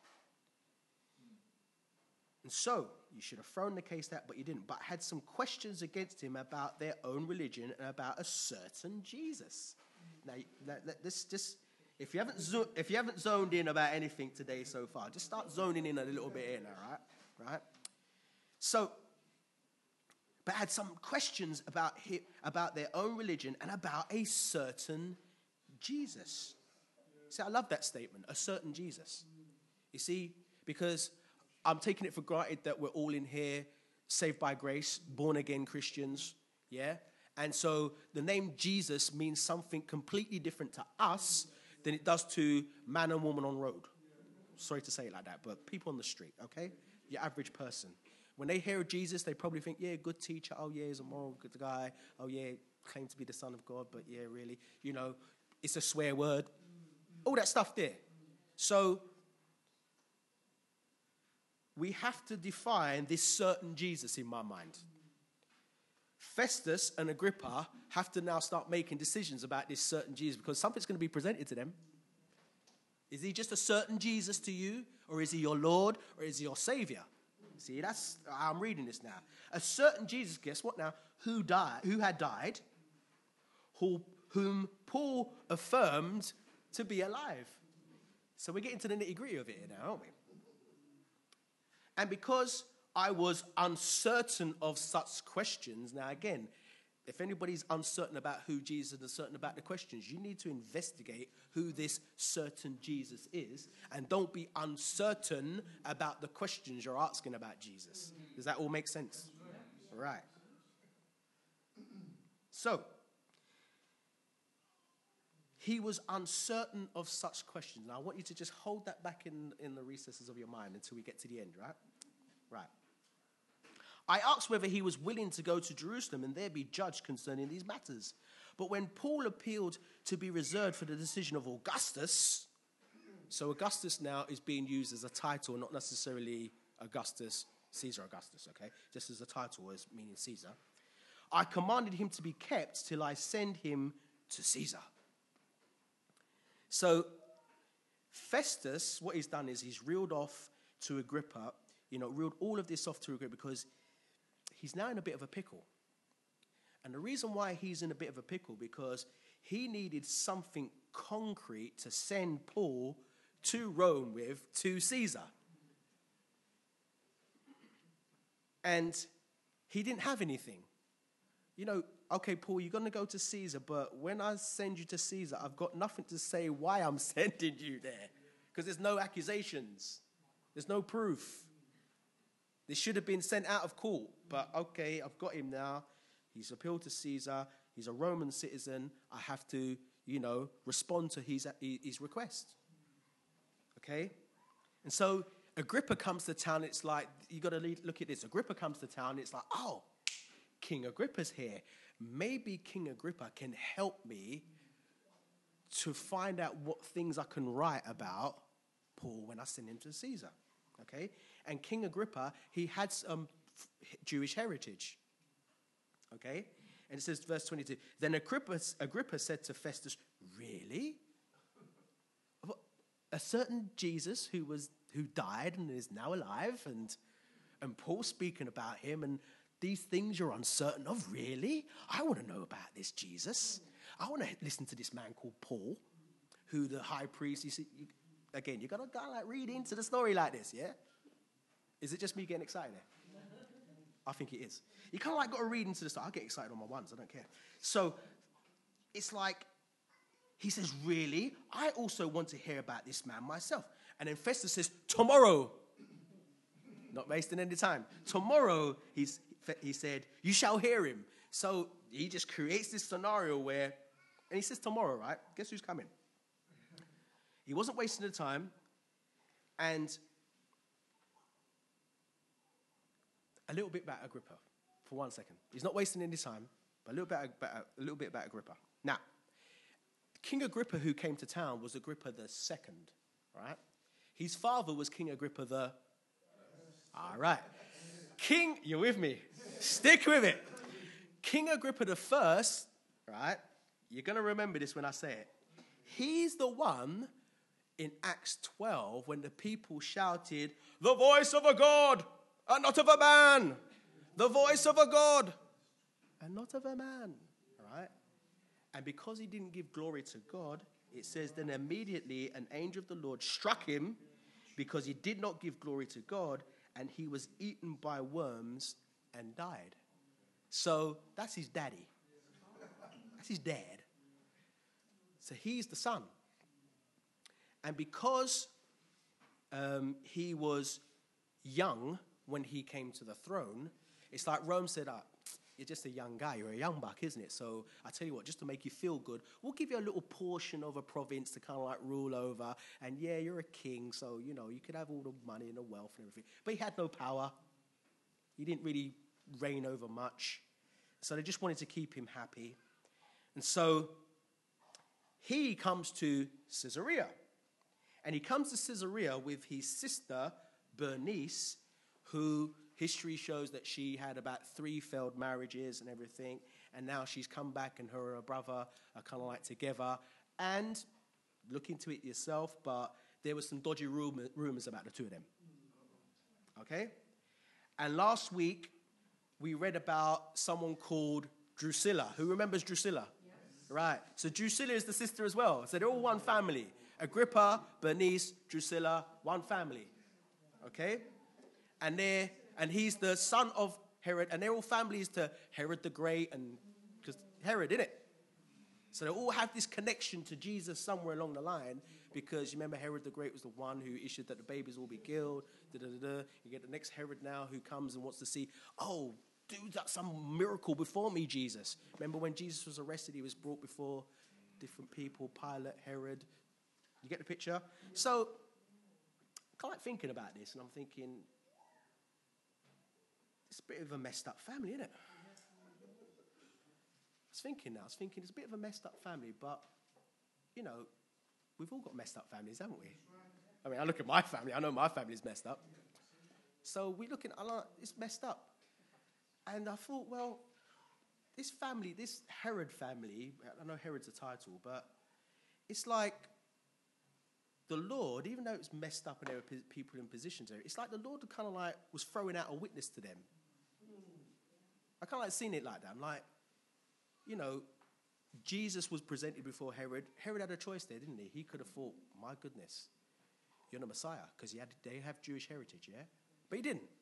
And so, you should have thrown the case out, but you didn't. But had some questions against him about their own religion and about a certain Jesus. Now, this just, if you haven't zoned in about anything today so far, just start zoning in a little bit in, all right? Right? So, but had some questions about their own religion and about a certain Jesus. See, I love that statement, a certain Jesus. You see, because I'm taking it for granted that we're all in here, saved by grace, born-again Christians, yeah? And so the name Jesus means something completely different to us than it does to man and woman on road. Sorry to say it like that, but people on the street, okay? Your average person. When they hear of Jesus, they probably think, yeah, good teacher. Oh, yeah, he's a moral good guy. Oh, yeah, claimed to be the Son of God. But, yeah, really, it's a swear word. All that stuff there. So we have to define this certain Jesus in my mind. Festus and Agrippa have to now start making decisions about this certain Jesus because something's going to be presented to them. Is he just a certain Jesus to you? Or is he your Lord? Or is he your Savior? See, that's how I'm reading this now. A certain Jesus, guess what now? Who had died, whom Paul affirmed to be alive. So we're getting to the nitty-gritty of it now, aren't we? And because I was uncertain of such questions, now again, if anybody's uncertain about who Jesus is and uncertain about the questions, you need to investigate who this certain Jesus is, and don't be uncertain about the questions you're asking about Jesus. Does that all make sense? Right. So, he was uncertain of such questions. Now, I want you to just hold that back in the recesses of your mind until we get to the end, right? Right. I asked whether he was willing to go to Jerusalem and there be judged concerning these matters. But when Paul appealed to be reserved for the decision of Augustus, so Augustus now is being used as a title, not necessarily Augustus, Caesar Augustus, okay? Just as a title as meaning Caesar. I commanded him to be kept till I send him to Caesar. So Festus, what he's done is he's reeled off to Agrippa, reeled all of this off to Agrippa because he's now in a bit of a pickle. And the reason why he's in a bit of a pickle, because he needed something concrete to send Paul to Rome with, to Caesar. And he didn't have anything. Okay, Paul, you're going to go to Caesar, but when I send you to Caesar, I've got nothing to say why I'm sending you there. Because there's no accusations. There's no proof. This should have been sent out of court. But okay, I've got him now. He's appealed to Caesar. He's a Roman citizen. I have to, respond to his request. Okay? And so Agrippa comes to town. It's like, you got to look at this. Agrippa comes to town. It's like, oh, King Agrippa's here. Maybe King Agrippa can help me to find out what things I can write about Paul when I send him to Caesar. Okay? And King Agrippa, he had some Jewish heritage. Okay? And it says, verse 22, then Agrippa said to Festus, really? A certain Jesus who died and is now alive, and Paul speaking about him, and these things you're uncertain of, really? I want to know about this Jesus. I want to listen to this man called Paul, who the high priest, again, you got to read into the story like this, yeah? Is it just me getting excited there? I think it is. You kind of got to read into the story. I get excited on my ones, I don't care. So it's like, he says, really? I also want to hear about this man myself. And then Festus says, tomorrow. Not wasting any time. Tomorrow, he said, you shall hear him. So he just creates this scenario where, and he says tomorrow, right? Guess who's coming? He wasn't wasting the time. And a little bit about Agrippa, for 1 second. He's not wasting any time, but a little bit about Agrippa. Now, King Agrippa who came to town was Agrippa the second, right? His father was King Agrippa the... All right. King, you're with me. Stick with it. King Agrippa the first, right? You're going to remember this when I say it. He's the one in Acts 12 when the people shouted, the voice of a God and not of a man. The voice of a God and not of a man, right? And because he didn't give glory to God, it says then immediately an angel of the Lord struck him because he did not give glory to God, and he was eaten by worms and died. So that's his daddy. That's his dad. So he's the son. And because he was young when he came to the throne, it's like Rome said, you're just a young guy. You're a young buck, isn't it? So I tell you what, just to make you feel good, we'll give you a little portion of a province to kind of rule over. And yeah, you're a king, so, you could have all the money and the wealth and everything. But he had no power. He didn't really reign over much. So they just wanted to keep him happy. And so he comes to Caesarea. And he comes to Caesarea with his sister, Bernice, who history shows that she had about 3 failed marriages and everything. And now she's come back and her and her brother are kind of like together. And look into it yourself, but there was some dodgy rumors about the two of them. Okay? And last week, we read about someone called Drusilla. Who remembers Drusilla? Yes. Right. So Drusilla is the sister as well. So they're all one family. Agrippa, Bernice, Drusilla, one family. Okay? And he's the son of Herod, and they're all families to Herod the Great, and because Herod, innit? So they all have this connection to Jesus somewhere along the line, because you remember Herod the Great was the one who issued that the babies will be killed. You get the next Herod now who comes and wants to see, oh, do that some miracle before me, Jesus. Remember when Jesus was arrested, he was brought before different people, Pilate, Herod. You get the picture? So I'm kind of like thinking about this, and I'm thinking, it's a bit of a messed up family, isn't it? I was thinking it's a bit of a messed up family, but, you know, we've all got messed up families, haven't we? I mean, I look at my family, I know my family's messed up. So we look at, it's messed up. And I thought, well, this family, this Herod family, I know Herod's a title, but it's like the Lord, even though it was messed up and there were people in positions there, it's like the Lord kind of like was throwing out a witness to them. I kind of like seen it like that. I'm like, you know, Jesus was presented before Herod. Herod had a choice there, didn't he? He could have thought, my goodness, you're the Messiah, because they have Jewish heritage, yeah? But he didn't.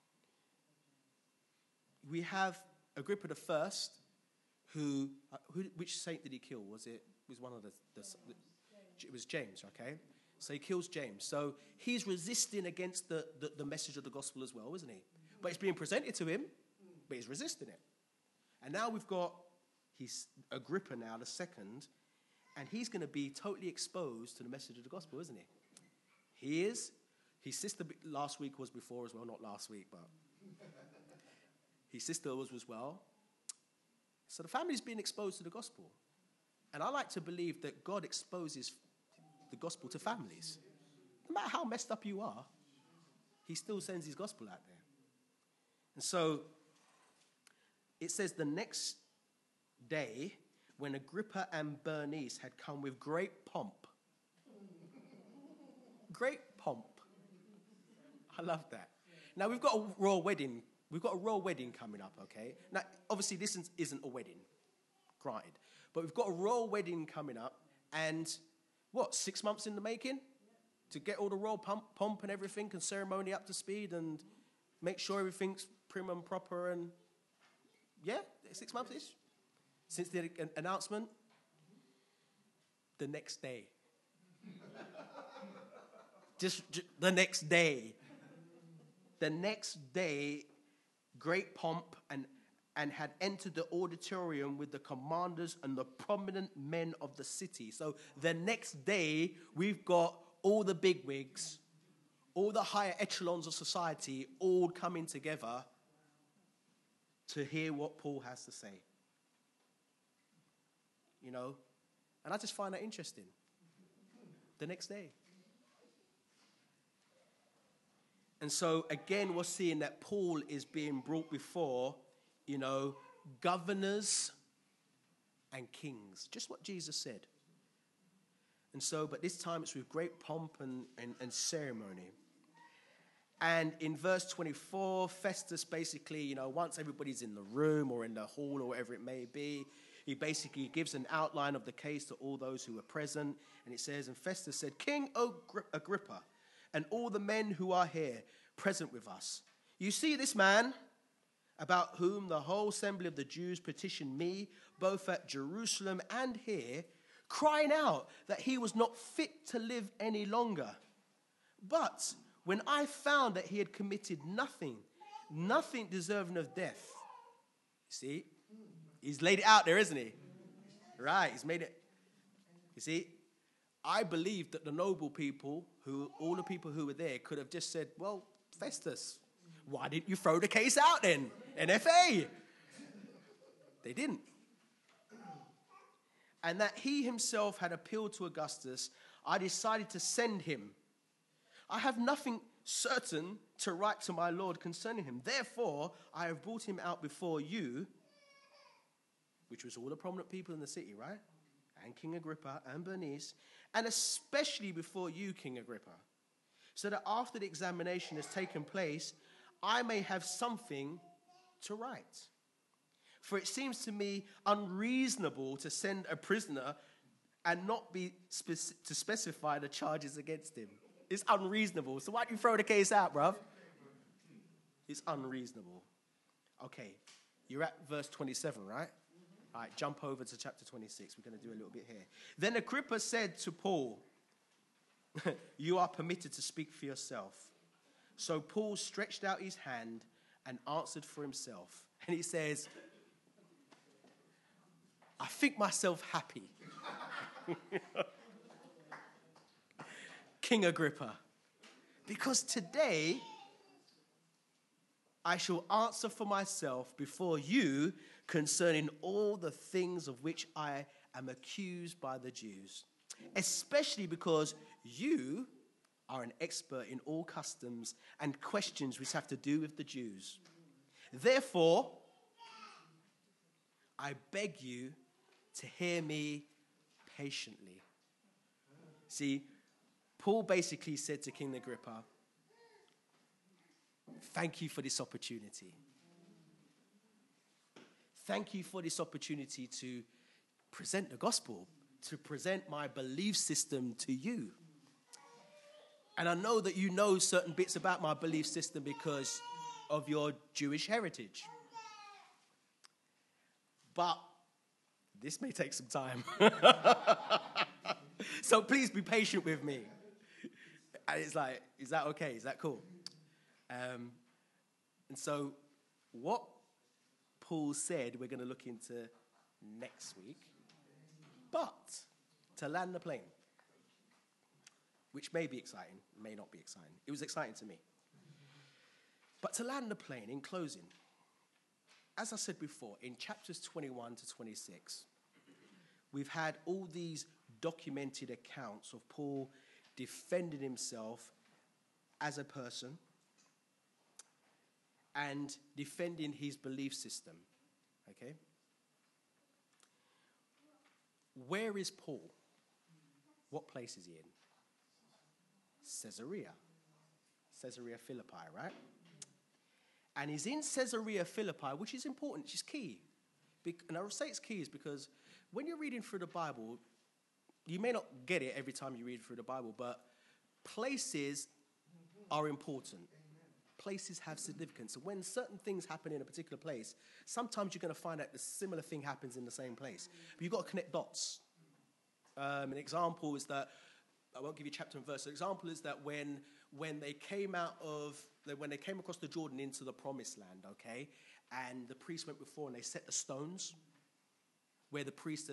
We have Agrippa the First, which saint did he kill? It was one of it was James, okay? So he kills James. So he's resisting against the message of the gospel as well, isn't he? But it's being presented to him, but he's resisting it. And now we've got Agrippa now, the second, and he's going to be totally exposed to the message of the gospel, isn't he? He is. His sister last week was before as well, not last week, but his sister was as well. So the family's being exposed to the gospel. And I like to believe that God exposes the gospel to families. No matter how messed up you are, he still sends his gospel out there. And so it says the next day, when Agrippa and Bernice had come with great pomp. Great pomp. I love that. Now, we've got a royal wedding. We've got a royal wedding coming up, okay? Now, obviously, this isn't a wedding, granted. But we've got a royal wedding coming up, and 6 months in the making? To get all the royal pomp and everything and ceremony up to speed and make sure everything's prim and proper and, 6 months-ish? Since the announcement, the next day. just the next day. The next day, great pomp and had entered the auditorium with the commanders and the prominent men of the city. So the next day, we've got all the bigwigs, all the higher echelons of society, all coming together to hear what Paul has to say. You know? And I just find that interesting. The next day. And so, again, we're seeing that Paul is being brought before, governors and kings. Just what Jesus said. And so, but this time it's with great pomp and ceremony. And in verse 24, Festus basically, once everybody's in the room or in the hall or whatever it may be, he basically gives an outline of the case to all those who were present. And it says, and Festus said, King Agrippa, and all the men who are here present with us. You see this man, about whom the whole assembly of the Jews petitioned me, both at Jerusalem and here, crying out that he was not fit to live any longer. But when I found that he had committed nothing deserving of death, see, he's laid it out there, isn't he? Right, he's made it. You see, I believe that the noble people, all the people who were there, could have just said, well, Festus, Why didn't you throw the case out then? NFA. They didn't. And that he himself had appealed to Augustus, I decided to send him. I have nothing certain to write to my Lord concerning him. Therefore, I have brought him out before you, which was all the prominent people in the city, right? And King Agrippa and Bernice, and especially before you, King Agrippa, so that after the examination has taken place, I may have something to write. For it seems to me unreasonable to send a prisoner and not be to specify the charges against him. It's unreasonable. So why don't you throw the case out, bruv? It's unreasonable. Okay, you're at verse 27, right? All right, jump over to chapter 26. We're going to do a little bit here. Then Agrippa said to Paul, you are permitted to speak for yourself. So Paul stretched out his hand and answered for himself. And he says, I think myself happy. King Agrippa, because today I shall answer for myself before you concerning all the things of which I am accused by the Jews, especially because you are an expert in all customs and questions which have to do with the Jews. Therefore, I beg you to hear me patiently. See, Paul basically said to King Agrippa, thank you for this opportunity. Thank you for this opportunity to present the gospel, to present my belief system to you. And I know that you know certain bits about my belief system because of your Jewish heritage. But this may take some time. So please be patient with me. And it's like, is that okay? Is that cool? And so what Paul said we're going to look into next week. But to land the plane, which may be exciting, may not be exciting. It was exciting to me. But to land the plane, in closing, as I said before, in chapters 21 to 26, we've had all these documented accounts of Paul defending himself as a person and defending his belief system, okay? Where is Paul? What place is he in? Caesarea Philippi, right? And he's in Caesarea Philippi, which is important, which is key. And I will say it's key is because when you're reading through the Bible, you may not get it every time you read through the Bible, but places are important. Places have significance. So when certain things happen in a particular place, sometimes you're going to find out the similar thing happens in the same place. But you've got to connect dots. An example is that, I won't give you chapter and verse. An example is that when they came across the Jordan into the promised land, okay, and the priest went before and they set the stones where the priest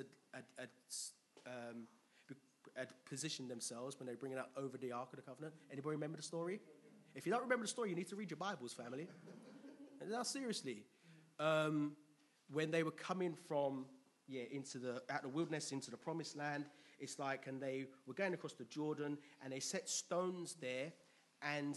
had positioned themselves when they were bringing out over the Ark of the Covenant. Anybody remember the story? If you don't remember the story, you need to read your Bibles, family. Now, seriously, when they were coming from out the wilderness into the promised land, it's like, and they were going across the Jordan, and they set stones there, and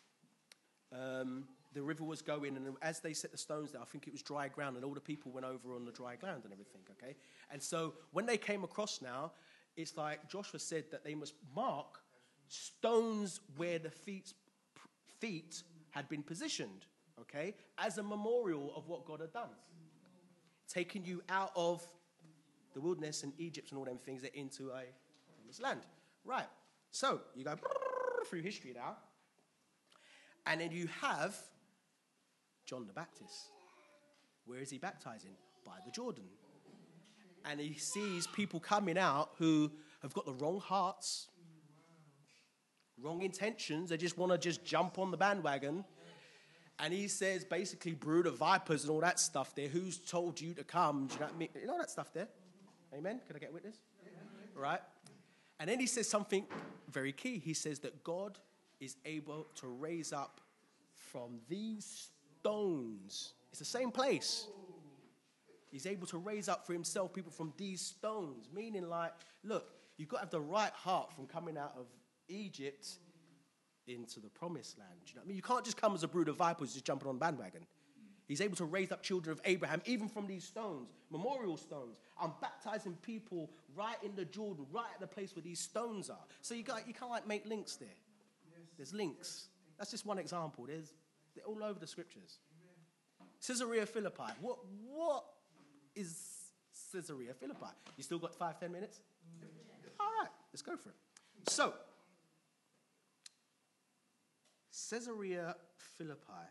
the river was going, and as they set the stones there, I think it was dry ground, and all the people went over on the dry ground and everything, okay? And so when they came across now, it's like Joshua said that they must mark stones where the feet had been positioned, okay, as a memorial of what God had done. Taking you out of the wilderness and Egypt and all them things into a promised land. Right, so you go through history now, and then you have John the Baptist. Where is he baptizing? By the Jordan. And he sees people coming out who have got the wrong hearts, wrong intentions. They just want to just jump on the bandwagon. And he says, basically, brood of vipers and all that stuff there. Who's told you to come? Do you know what I mean? You know that stuff there? Amen? Can I get a witness? Right? And then he says something very key. He says that God is able to raise up from these stones. It's the same place. He's able to raise up for himself people from these stones. Meaning like, look, you've got to have the right heart from coming out of Egypt into the promised land. Do you know what I mean? You can't just come as a brood of vipers just jumping on the bandwagon. He's able to raise up children of Abraham, even from these stones, memorial stones. I'm baptizing people right in the Jordan, right at the place where these stones are. So you can't like make links there. There's links. That's just one example. They're all over the scriptures. Caesarea Philippi. What is Caesarea Philippi? You still got 5-10 minutes? All right, let's go for it. So, Caesarea Philippi.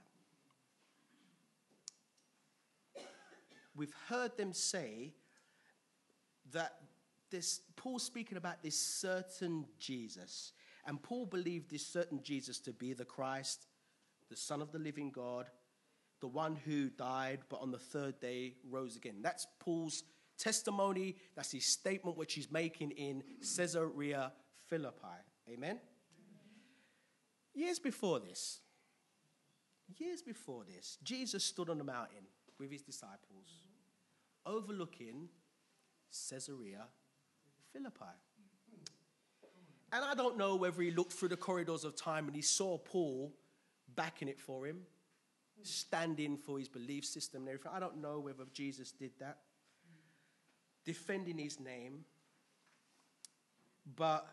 We've heard them say that Paul's speaking about this certain Jesus. And Paul believed this certain Jesus to be the Christ, the Son of the living God, the one who died, but on the third day rose again. That's Paul's testimony. That's his statement, which he's making in Caesarea Philippi. Amen? Years before this, Jesus stood on the mountain with his disciples, overlooking Caesarea Philippi. And I don't know whether he looked through the corridors of time and he saw Paul backing it for him, standing for his belief system and everything. I don't know whether Jesus did that, defending his name. But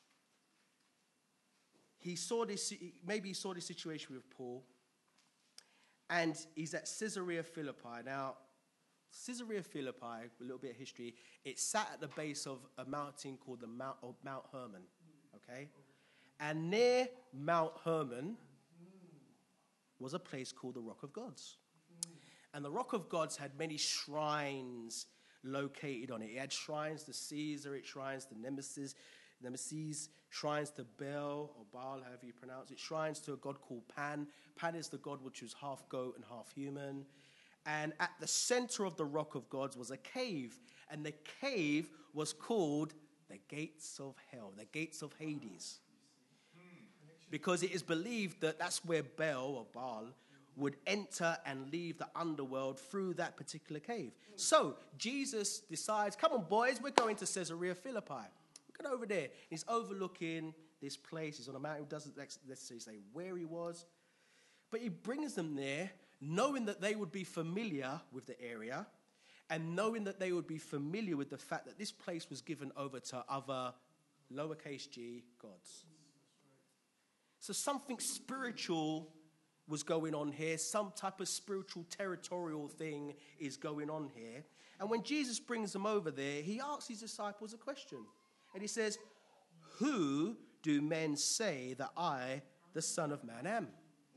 maybe he saw this situation with Paul. And he's at Caesarea Philippi. Now, Caesarea Philippi, a little bit of history, it sat at the base of a mountain called the Mount Hermon, okay? And near Mount Hermon was a place called the Rock of Gods. And the Rock of Gods had many shrines located on it. It had shrines to Caesar, it shrines to Nemesis, shrines to Baal, or Baal, however you pronounce it, shrines to a god called Pan. Pan is the god which was half goat and half human. And at the center of the Rock of Gods was a cave. And the cave was called the Gates of Hell, the Gates of Hades. Because it is believed that that's where Baal would enter and leave the underworld through that particular cave. So Jesus decides, come on boys, we're going to Caesarea Philippi. Get over there. He's overlooking this place. He's on a mountain. He doesn't necessarily say where he was. But he brings them there, knowing that they would be familiar with the area and knowing that they would be familiar with the fact that this place was given over to other lowercase g gods. So something spiritual was going on here. Some type of spiritual territorial thing is going on here. And when Jesus brings them over there, he asks his disciples a question. And he says, who do men say that I, the Son of Man, am?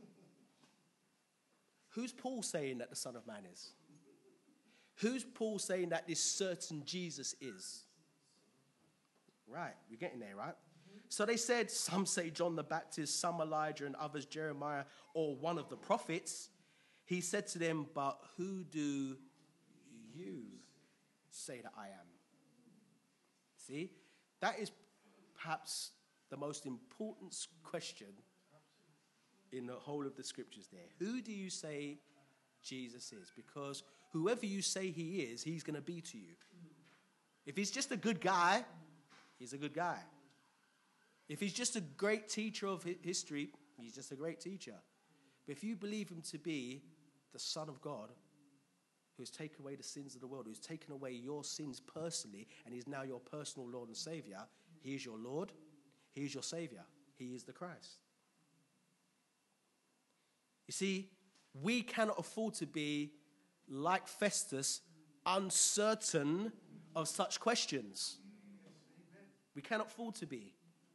Who's Paul saying that the Son of Man is? Who's Paul saying that this certain Jesus is? Right, we're getting there, right? So they said, some say John the Baptist, some Elijah, and others Jeremiah, or one of the prophets. He said to them, but who do you say that I am? See? That is perhaps the most important question in the whole of the scriptures there. Who do you say Jesus is? Because whoever you say he is, he's going to be to you. If he's just a good guy, he's a good guy. If he's just a great teacher of history, he's just a great teacher. But if you believe him to be the Son of God, who's taken away the sins of the world, who's taken away your sins personally, and is now your personal Lord and Savior, he is your Lord, he is your Savior, he is the Christ. You see, we cannot afford to be, like Festus, uncertain of such questions. We cannot afford to be.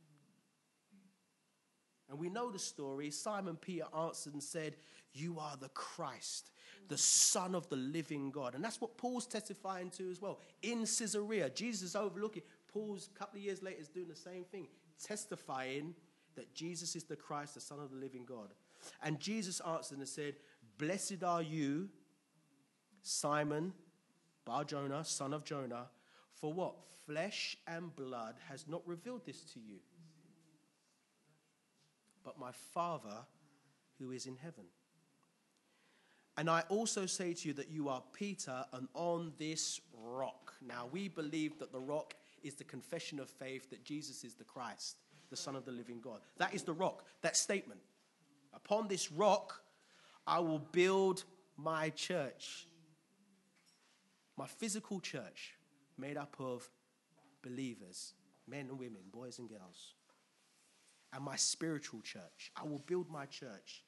And we know the story. Simon Peter answered and said, you are the Christ, the Son of the living God. And that's what Paul's testifying to as well. In Caesarea, Jesus is overlooking. Paul's, a couple of years later, is doing the same thing, testifying that Jesus is the Christ, the Son of the living God. And Jesus answered and said, blessed are you, Simon, Bar-Jonah, son of Jonah, for what? Flesh and blood has not revealed this to you, but my Father who is in heaven. And I also say to you that you are Peter, and on this rock. Now, we believe that the rock is the confession of faith that Jesus is the Christ, the Son of the living God. That is the rock, that statement. Upon this rock, I will build my church, my physical church, made up of believers, men and women, boys and girls. And my spiritual church, I will build my church.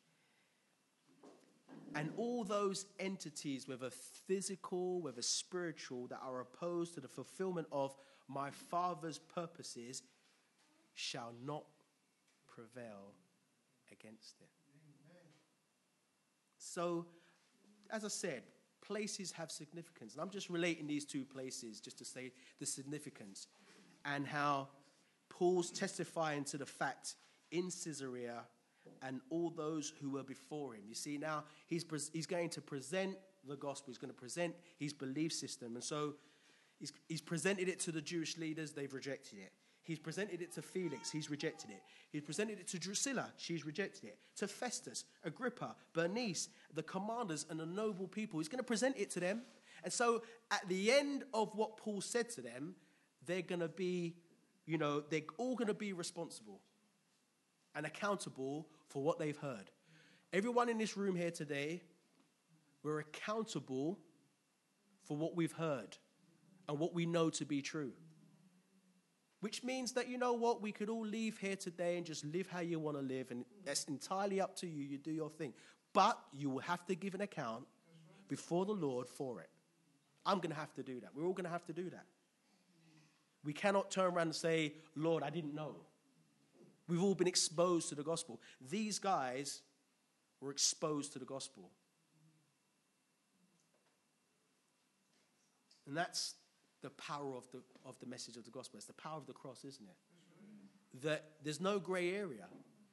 And all those entities, whether physical, whether spiritual, that are opposed to the fulfillment of my Father's purposes, shall not prevail against it. Amen. So, as I said, places have significance. And I'm just relating these two places just to say the significance and how Paul's testifying to the fact in Caesarea and all those who were before him. You see, now he's going to present the gospel. He's going to present his belief system. And so he's presented it to the Jewish leaders. They've rejected it. He's presented it to Felix. He's rejected it. He's presented it to Drusilla. She's rejected it. To Festus, Agrippa, Bernice, the commanders and the noble people. He's going to present it to them. And so at the end of what Paul said to them, they're going to be, they're all going to be responsible and accountable for what they've heard. Everyone in this room here today, we're accountable for what we've heard and what we know to be true. Which means that, we could all leave here today and just live how you want to live, and that's entirely up to you. You do your thing. But you will have to give an account before the Lord for it. I'm going to have to do that. We're all going to have to do that. We cannot turn around and say, Lord, I didn't know. We've all been exposed to the gospel. These guys were exposed to the gospel. And that's the power of the message of the gospel. It's the power of the cross, isn't it? That there's no gray area.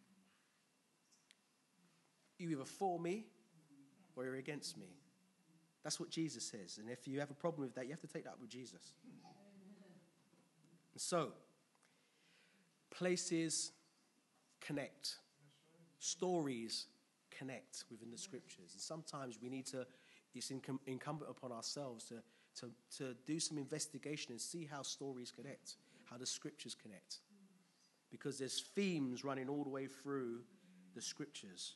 You're either for me or you're against me. That's what Jesus says. And if you have a problem with that, you have to take that up with Jesus. And so, places connect. Stories connect within the scriptures. And sometimes we need to, it's incumbent upon ourselves to do some investigation and see how stories connect, how the scriptures connect. Because there's themes running all the way through the scriptures.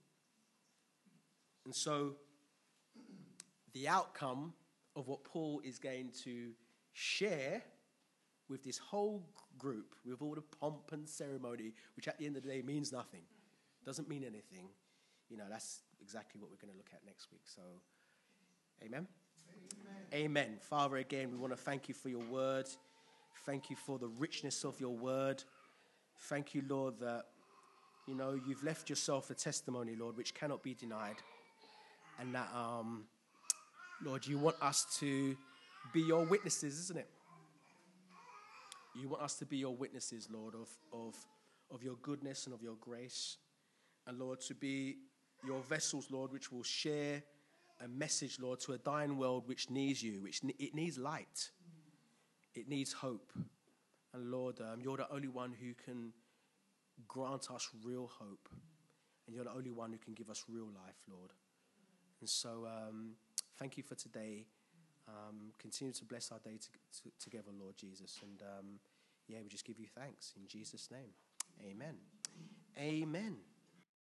And so the outcome of what Paul is going to share with this whole group, with all the pomp and ceremony, which at the end of the day means nothing, doesn't mean anything, that's exactly what we're going to look at next week. So, amen? Amen. Father, again, we want to thank you for your word. Thank you for the richness of your word. Thank you, Lord, that, you've left yourself a testimony, Lord, which cannot be denied. And that, Lord, you want us to be your witnesses, isn't it? You want us to be your witnesses, Lord, of your goodness and of your grace. And, Lord, to be your vessels, Lord, which will share a message, Lord, to a dying world which needs you, it needs light. It needs hope. And, Lord, you're the only one who can grant us real hope. And you're the only one who can give us real life, Lord. And so thank you for today. Continue to bless our day together, Lord Jesus. And, we just give you thanks in Jesus' name. Amen. Amen.